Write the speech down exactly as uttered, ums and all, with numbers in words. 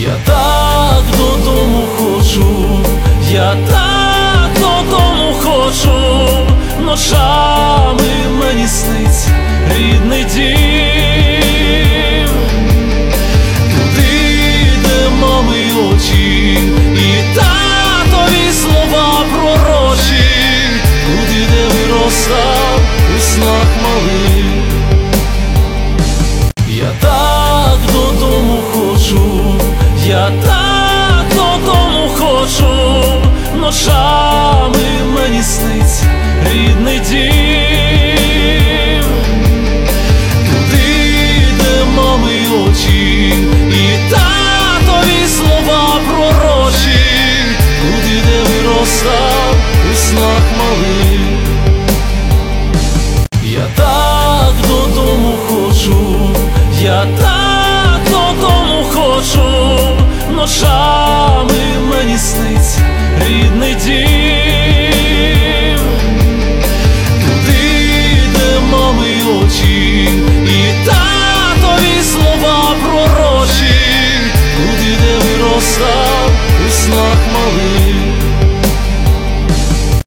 Я так додому хочу, я так додому хочу, ночами мені сниться рідний дім, туди, де мами очі і татові слова пророчі, туди, де виростав у снах малих. Я так додому хочу, я так додому хочу, ночами мені сниться рідний дім, туди, де мами очі і татові слова пророчі, туди, де виростав у снах малих. Я так додому хочу, я так додому хочу, ночами мені сниться рідний дім, туди, де мами очі і татові слова пророчі, туди, де виростав у снах малих.